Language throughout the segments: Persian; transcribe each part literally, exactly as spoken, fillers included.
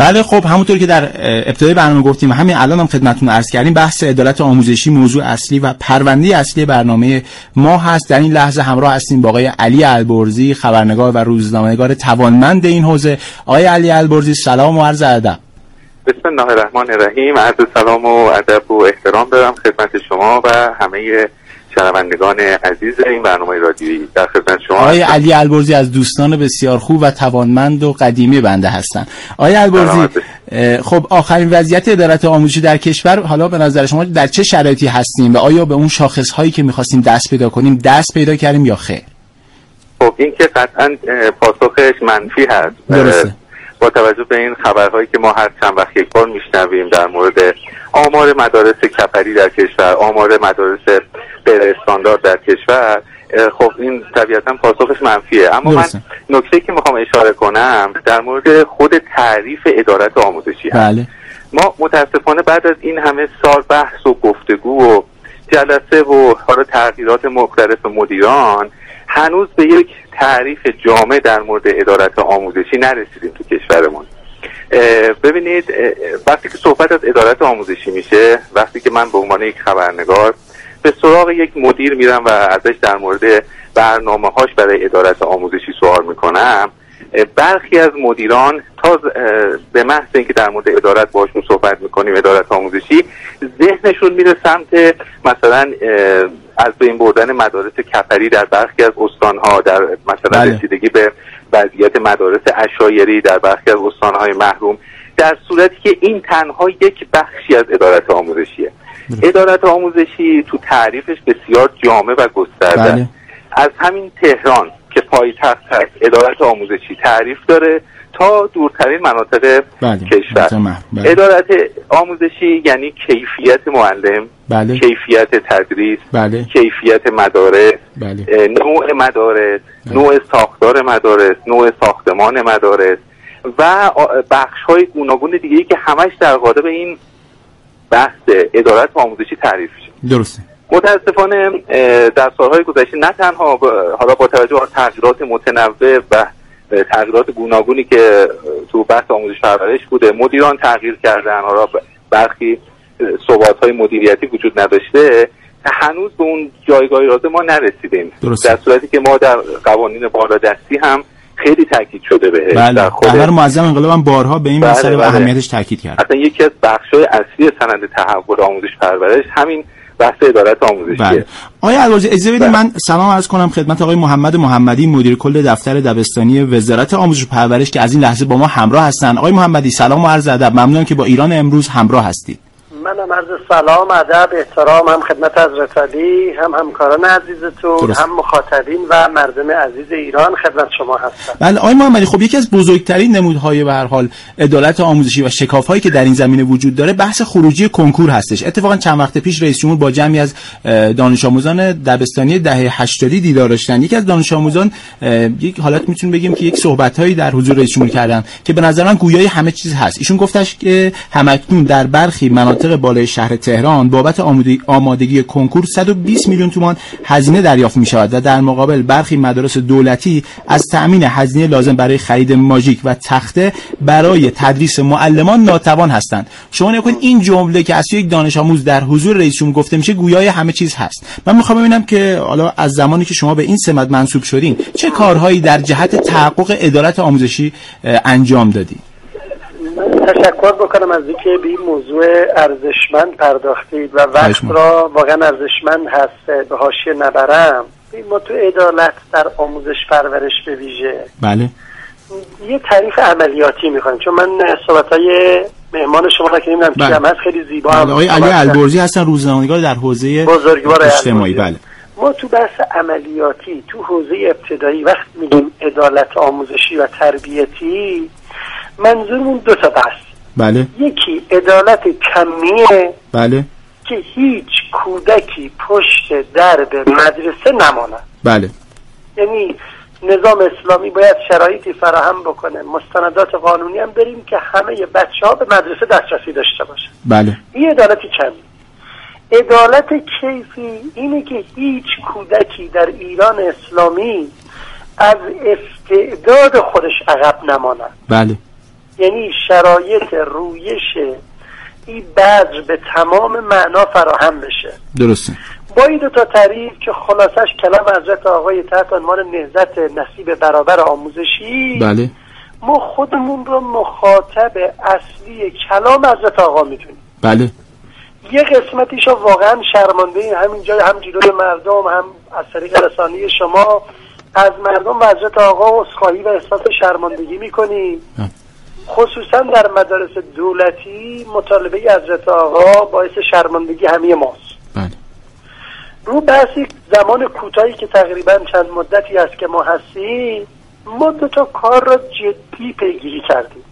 بله خب همونطور که در ابتدای برنامه گفتیم، همین الان هم خدمتتون عرض کردیم، بحث عدالت آموزشی موضوع اصلی و پرونده اصلی برنامه ما هست. در این لحظه همراه هستیم با آقای علی البرزی، خبرنگار و روزنامه‌نگار توانمند این حوزه. آقای علی البرزی سلام و عرض ادب. بسم الله الرحمن الرحیم. عرض سلام و ادب و احترام دارم خدمت شما و همه شنوندگان عزیز این برنامه رادیویی. در خدمت شما آقای علی البرزی از دوستان بسیار خوب و توانمند و قدیمی بنده هستند. آقای البرزی، خب آخرین وضعیت عدالت آموزشی در کشور حالا به نظر شما در چه شرایطی هستیم و آیا به اون شاخص هایی که می‌خواستیم دست پیدا کنیم دست پیدا کردیم یا خیر؟ خب این که قطعاً پاسخش منفی هست. درسته. با توجه به این خبرهایی که ما هر چند وقت یک بار میشنویم در مورد آمار مدارس کفری در کشور، آمار مدارس غیر استاندارد در کشور، خب این طبیعتا پاسخش منفیه. اما درسته. من نکته که میخوام اشاره کنم در مورد خود تعریف عدالت آموزشی هست. بله. ما متاسفانه بعد از این همه سال بحث و گفتگو و جلسه و حالا تغییرات مختلف مدیران هنوز به یک تعریف جامع در مورد عدالت آموزشی نرسیدیم تو کشورمون. ببینید وقتی که صحبت از عدالت آموزشی میشه، وقتی که من به عنوان یک خبرنگار به سراغ یک مدیر میرم و ازش در مورد برنامه‌هاش برای عدالت آموزشی سوال میکنم، برخی از مدیران تا به محض اینکه در مورد عدالت باشون صحبت میکنیم، عدالت آموزشی، ذهنشون میره سمت مثلا از بین بردن مدارس کفری در برخی از استانها، در مثلا بله. رسیدگی به وضعیت مدارس عشایری در برخی از استانهای محروم، در صورتی که این تنها یک بخشی از عدالت آموزشیه. عدالت آموزشی تو تعریفش بسیار جامع و گسترده. بله. از همین تهران که پایتخت هست عدالت آموزشی تعریف داره تا دورترین مناطق بله. کشور. بله. عدالت آموزشی یعنی کیفیت معلم، بله. کیفیت تدریس، بله. کیفیت مدارس، بله. نوع مدارس، بله. نوع ساختار مدارس، نوع ساختمان مدارس و بخش‌های گوناگون دیگه‌ای که همش در قالب این بحث عدالت آموزشی تعریف شده. درسته. متاسفانه در سالهای گذشته نه تنها حالا با توجه به تغییرات متنوع و تغییرات گوناگونی که تو بحث آموزش پرورش بوده، مدیران تغییر کردن، حالا برخی ثبات‌های مدیریتی وجود نداشته، هنوز به اون جایگاه اراده ما نرسیدیم. درسته. در صورتی که ما در قوانین بالادستی هم خیلی تاکید شده بهش. بله. رهبر معظم انقلاب هم بارها به این مسئله و اهمیتش تاکید کرد. اصلا یکی از بخش‌های اصلی سند تحول آموزش پرورش همین بحث عدالت آموزشیه. بله. آقای البرزی اجازه بدید من سلام عرض کنم خدمت آقای محمد محمدی، مدیر کل دفتر دبستانی وزارت آموزش و پرورش که از این لحظه با ما همراه هستند. آقای محمدی سلام و عرض ادب، ممنونم که با ایران امروز همراه هستید. منم عرض سلام، ادب، احترام هم خدمت حضرت علی، هم همکاران عزیزتون، درست. هم مخاطبین و مردم عزیز ایران خدمت شما هستم. بله آقای محمدی، خب یکی از بزرگترین نمودهای به هر حال عدالت آموزشی و شکاف‌هایی که در این زمینه وجود داره بحث خروجی کنکور هستش. اتفاقا چند وقت پیش رئیس جمهور با جمعی از دانش آموزان دبستانی دهه هشتادی دیدار داشتن. یکی از دانش آموزان یک حالت میتونیم بگیم که یک صحبت‌هایی در حضور رئیس جمهور کردن که به نظر من گویای همه چیز هست. ایشون گفتش که همکنون در برخی مناطق بالای شهر تهران بابت آمادگی کنکور صد و بیست میلیون تومان هزینه دریافت می شود و در مقابل برخی مدارس دولتی از تأمین هزینه لازم برای خرید ماژیک و تخته برای تدریس معلمان ناتوان هستند. شما نگاه کنید این جمله که از یک دانش آموز در حضور رئیس جمهور گفته میشه گویای همه چیز هست. من میخوام ببینم که حالا از زمانی که شما به این سمت منصوب شدین چه کارهایی در جهت تحقق عدالت آموزشی انجام دادید؟ تشکر بکنم از اینکه به این موضوع ارزشمند پرداختید و وقت را واقعا ارزشمند هست به حاشیه نبرم. ما تو عدالت در آموزش پرورش به ویژه بله یه تعریف عملیاتی میخوایم، چون من صحبت‌های مهمان شما را که نمیدونم چی هم هست خیلی زیبا بله. آقای علی البرزی هستن، روزنامه‌نگار در حوزه اجتماعی. بله ما تو بحث عملیاتی تو حوزه ابتدایی وقت میگیم عدالت آموزشی و تربیتی، منظورمون دو تا بحث. بله. یکی عدالت کمیه، بله، که هیچ کودکی پشت درب مدرسه نماند. بله. یعنی نظام اسلامی باید شرایطی فراهم بکنه، مستندات قانونی هم بریم که همه بچه‌ها به مدرسه دسترسی داشته باشن. بله. این عدالتی کمی. عدالت کیفی اینه که هیچ کودکی در ایران اسلامی از استعداد خودش عقب نماند. بله. یعنی شرایط رویش این بذر به تمام معنا فراهم بشه. درسته. با این دو تا تعریف که خلاصش کلام حضرت آقای تحت عنوان نهضت نصیب برابر آموزشی، بله، ما خودمون رو مخاطب اصلی کلام حضرت آقا میدونیم. بله. یه قسمتیشو واقعا شرمنده همینجا، هم جلوی مردم، هم از طریق رسانه شما از مردم و حضرت آقا عذرخواهی و احساس شرمندگی میکنیم. خصوصا در مدارس دولتی مطالبه حضرت آقا باعث شرمندگی همه ماست. بله. رو بحثی زمان کوتاهی که تقریبا چند مدتی است که ما هستیم، ما دو تا کار را جدی پیگیری کردیم.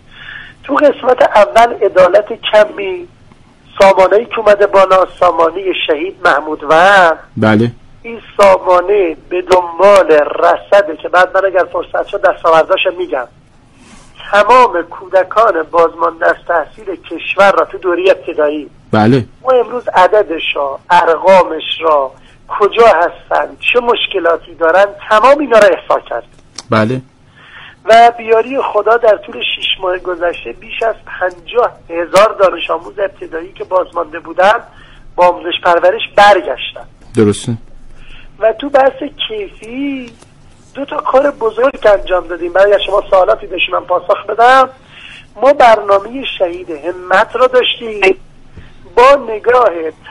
تو قسمت اول عدالت کمی، سامانه‌ای که اومده بالا، سامانه شهید محمود وحد. بله. این سامانه به دنبال رصده که بعد من اگر فرصت شد دستاورداشو میگم، تمام کودکان بازمانده از تحصیل کشور را تو دوره ابتدایی، بله، ما امروز عددش را، ارقامش را، کجا هستن، چه مشکلاتی دارن، تمام اینا را احصا کرد. بله. و بیاری خدا در طول شش ماه گذشته بیش از پنجاه هزار دانش آموز ابتدایی که بازمانده بودن با آموزش پرورش برگشتن. درسته. و تو بحث کیفی دو تا کار بزرگ انجام دادیم. برای شما سوالاتی داشتیم من پاسخ بدم. ما برنامه شهید همت را داشتیم با نگاه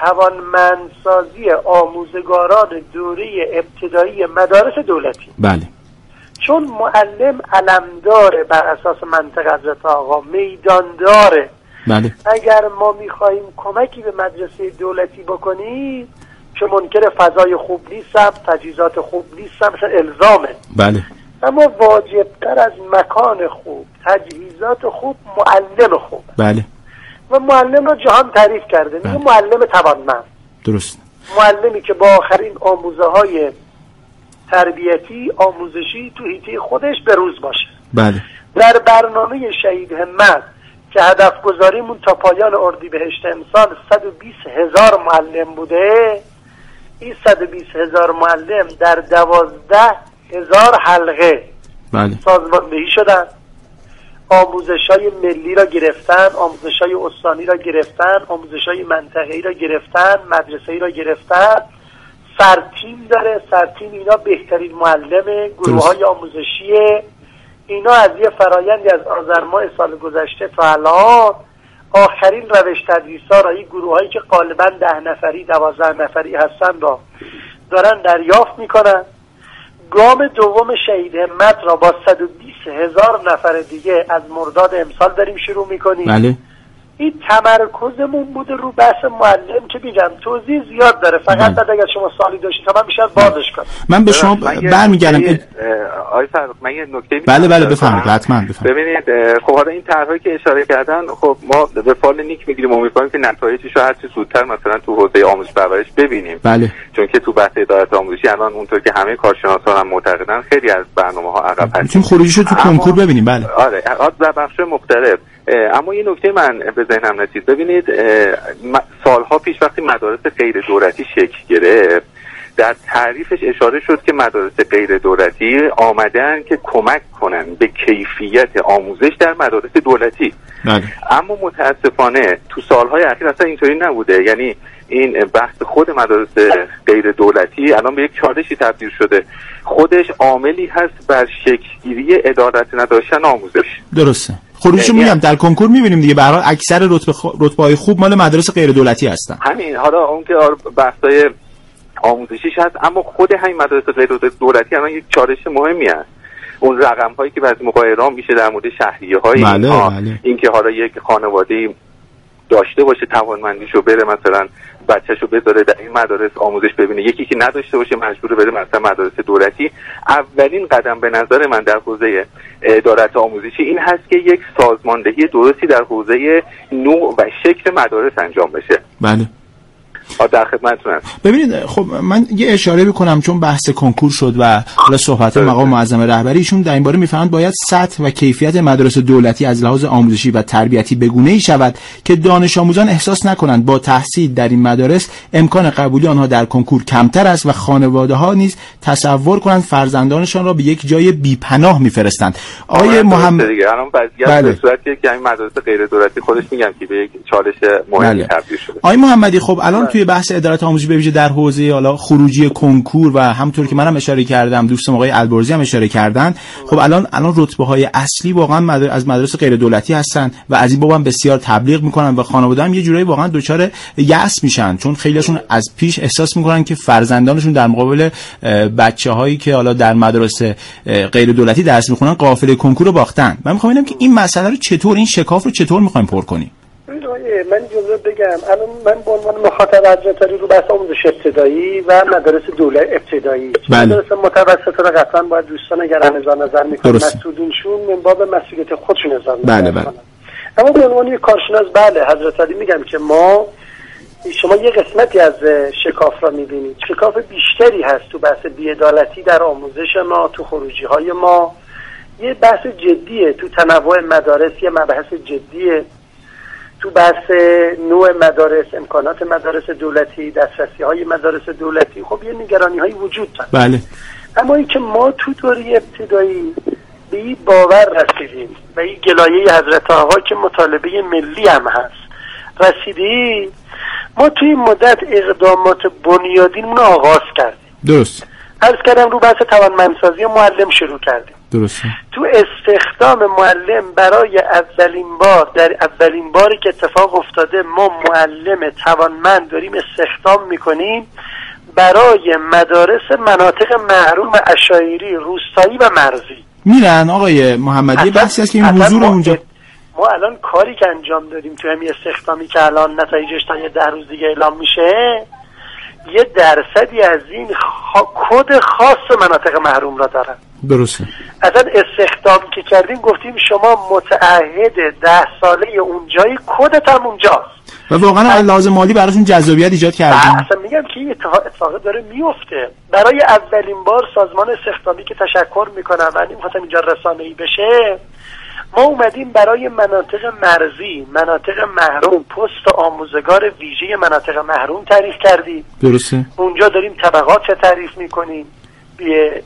توانمندسازی آموزگاران دوره ابتدایی مدارس دولتی. بله. چون معلم علمداره، بر اساس منطق حضرت آقا میدان داره. بله. اگر ما میخواییم کمکی به مدرسه دولتی بکنیم که منکر فضای خوب نیستم، تجهیزات خوب نیستم، مثلا الزامه. بله. اما واجبتر از مکان خوب، تجهیزات خوب، معلم خوب. بله. و معلم رو جهان تعریف کرده. میگه بله. معلم توانمند. درست. معلمی که با آخرین آموزه های تربیتی، آموزشی تو حیطه خودش به روز باشه. بله. در برنامه شهید همت که هدف گذاریمون تا پایان اردیبهشت امسال صد و بیست هزار معلم بوده، این صد و بیست هزار معلم در دوازده هزار حلقه بله. سازماندهی شدن، آموزش های ملی را گرفتن، آموزش های استانی را گرفتن، آموزش های منطقه‌ای را گرفتن، مدرسه‌ای را گرفتن، سرتیم داره. سرتیم اینا بهترین معلم گروه های آموزشیه. اینا از یه فرایندی از آذر ماه سال گذشته تا الان آخرین روش تدریس‌ها را این گروه هایی که غالبا ده نفری دوازده نفری هستن را دارن دریافت میکنن. گام دوم شهید همت را با صد و بیست هزار نفر دیگه از مرداد امسال داریم شروع میکنیم. بله. این تمرکزمون بوده رو بحث معلم که میگم توضیح زیاد داره، فقط بعد اگر شما سوالی داشتید تا من بیشتر بازش کنم. من به شما برمیگردم. آقای فرخ من یه نکته بله بله بفرمایید. حتما بفرمایید. ببینید خب حالا این طرحی که اشاره کردن، خب ما به فال نیک میگیریم، امیدواریم که نتایجش رو هر چه زودتر مثلا تو حوزه آموزش پرورش ببینیم. بله. چون که تو بحث عدالت آموزشی الان اونطور که همه کارشناسان هم معتقدن خیلی از برنامه‌ها عقب هست. میتونیم خروجیشو تو کنکور ببینیم. بله. آره در بخش مختلف. اما یه نکته من به ذهنم رسید. ببینید سالها پیش وقتی مدارس غیر دولتی شکل گرفت، در تعریفش اشاره شد که مدارس غیر دولتی آمدن که کمک کنن به کیفیت آموزش در مدارس دولتی. بله. اما متاسفانه تو سالهای اخیر اصلا اینطوری نبوده. یعنی این بحث خود مدارس غیر دولتی الان به یک چالشی تبدیل شده. خودش عاملی هست بر شکلگیری عدالت نداشتن آموزش. درسته. خروجش میگم در کنکور میبینیم دیگه. به هر حال اکثر رتبه خ... رتبه‌های خوب مال مدارس غیر دولتی هستن. همین. حالا اون که بحث‌های آموزشیش هست، اما خود همین مدارس غیر دولتی الان یک چالش مهمی است. اون رقم هایی که بعضی موقع اعلام میشه در مورد شهریه های بله، اینها، بله. این که حالا یک خانواده داشته باشه توانمندیشو بره مثلا بچه‌شو بذاره در این مدارس آموزش ببینه، یکی که نداشته باشه مجبور بره مثلا مدارس دولتی. اولین قدم به نظر من در حوزه عدالت آموزشی این هست که یک سازماندهی درستی در حوزه نوع و شکل مدارس انجام بشه. بله. در خدمتتون هستم. ببینید خب من یه اشاره بکنم چون بحث کنکور شد و حالا صحبت مقام معظم رهبری ایشون در این باره میفهمند باید سطح و کیفیت مدارس دولتی از لحاظ آموزشی و تربیتی به گونه‌ای شود که دانش آموزان احساس نکنند با تحصیل در این مدارس امکان قبولی آنها در کنکور کمتر است و خانواده‌ها نیز تصور کنند فرزندانشان را به یک جای بی‌پناه می‌فرستند. آقای محمد دیگه الان وضعیت به صورتی که این مدارس غیر دولتی خودش میگم که به یک چالش مهمی تبدیل شده. آقای محمدی خب الان توی بحث عدالت آموزشی به ویژه در حوزه حالا خروجی کنکور و همونطور که منم اشاره کردم دوستم آقای البرزی هم اشاره کردن، خب الان الان رتبه‌های اصلی واقعا مدر... از مدارس غیر دولتی هستن و از این باب هم بسیار تبلیغ میکنن و خانواده هم یه جورایی واقعا دچار یأس میشن چون خیلیشون از پیش احساس میکنن که فرزندانشون در مقابل بچه‌هایی که حالا در مدارس غیر دولتی درس میخونن قافله کنکور رو باختن. من میخوام ببینم که این مسئله رو چطور این شکاف رو چطور میخوایم پر کنیم. من جمله بگم الان من به عنوان مخاطب حضرتاری رو بحث آموزش ابتدایی و مدارس دولت ابتدایی بله. مدارس متوسطه رو قطعا باید دوستان اگر نظر نظر میکنن مسئولینشون من باب مسئولیت خودشون نظر بله بله. اما به عنوان یک کارشناس بله حضرتاری میگم که ما شما یه قسمتی از شکاف را میبینید، شکاف بیشتری هست تو بحث بی‌عدالتی در آموزش ما، تو خروجی های ما یه بحث جدیه، تو تنوع مدارس یه مبحث جدیه، تو بحث نوع مدارس، امکانات مدارس دولتی، دسترسی های مدارس دولتی، خب یه نگرانی هایی وجود داره. بله. اما این که ما تو دوره ابتدایی به این باور رسیدیم و این گلایه حضرت آقا که مطالبه ملی هم هست رسیدیم، ما توی این مدت اقدامات بنیادینمون رو آغاز کردیم. درست. عرض کردم رو بحث توانمندسازی معلم شروع کردیم. درسته. تو استخدام معلم برای اولین بار در اولین باری که اتفاق افتاده ما معلم توانمند داریم استخدام میکنیم برای مدارس مناطق محروم عشایری، روستایی و مرزی. میرن آقای محمدی بحثی است که این حضور اونجا ما الان کاری که انجام دادیم تو همین استخدامی که الان نتایجش تا یه ده روز دیگه اعلام میشه یه درصدی از این خ... کد خاص مناطق محروم را دارن. درسته. اصلا استخدامی که کردیم گفتیم شما متعهد ده ساله اونجایی کدت هم اونجاست و واقعا لازم مالی براشون جذابیت ایجاد کردیم. اصلا میگم که این اتفاق داره میفته. برای اولین بار سازمان استخدامی که تشکر میکنم و نمیخواستم اینجا رسانه‌ای بشه، ما اومدیم برای مناطق مرزی، مناطق محروم، پست آموزگار ویژه مناطق محروم تعریف کردیم. درسته. اونجا داریم طبقات تعریف میکنیم، به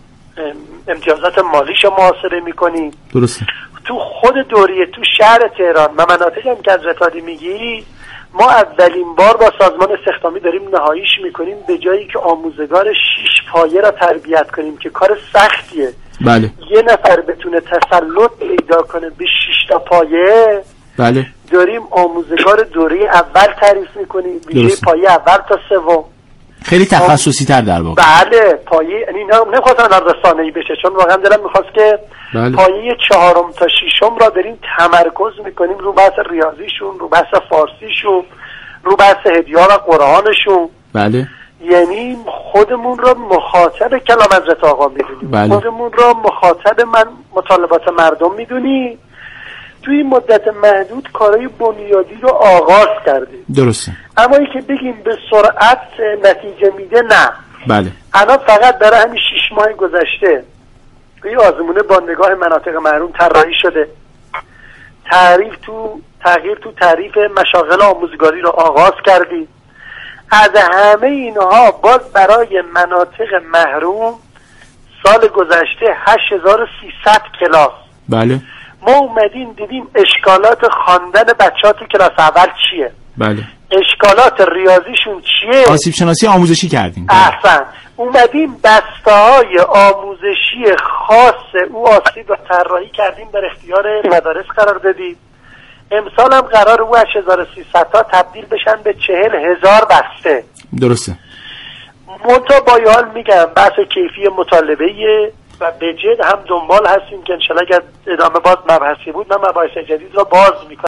امتیازات مالیشو محاسبه میکنیم. درسته. تو خود دوریه تو شهر تهران و مناطقی هم که از رتادی میگی ما اولین بار با سازمان استخدامی داریم نهاییش میکنیم به جایی که آموزگار شش پایه را تربیت کنیم که کار سختیه. بله. یه نفر بتونه تسلط پیدا کنه به شش تا پایه. بله. داریم آموزگار دوره اول تعریف میکنیم، ویژه پایه اول تا سوم. خیلی تخصصی تر در واقع. بله پایه یعنی نمیخواستم رسانه‌ای بشه چون واقعا دلم میخواست که بله. پایه چهارم تا ششم را داریم تمرکز میکنیم رو بحث ریاضیشون، رو بحث فارسیشون، رو بحث هدیه و قرآنشون. بله. یعنی خودمون را مخاطب کلام حضرت آقا میدونیم. بله. خودمون را مخاطب من مطالبات مردم میدونیم. توی این مدت محدود کارهای بنیادی رو آغاز کردیم. درسته. اما این که بگیم به سرعت نتیجه میده نه. بله. الان فقط برای همین شش ماه گذشته توی آزمون با نگاه مناطق محروم طراحی شده. تعریف تو تغییر تو تعریف مشاغل آموزگاری رو آغاز کردیم. از همه اینها باز برای مناطق محروم سال گذشته هشت هزار و سیصد کلاس. بله. ما اومدیم دیدیم اشکالات خواندن بچه‌ها تو کلاس اول چیه. بله. اشکالات ریاضیشون چیه. آسیب شناسی آموزشی کردیم. احسن. اومدیم بسته‌های آموزشی خاص او آسیب رو طراحی کردیم در اختیار مدارس قرار دادیم. امسال هم قرار او هشت هزار و سیصد تا تبدیل بشن به چهل هزار بسته. درسته. منتها با این حال میگم بحث کیفی مطالبه‌ایه و به جد هم دنبال هستیم که انشالله اگر ادامه باز مبحثی بود من مباحث جدید را باز میکنم.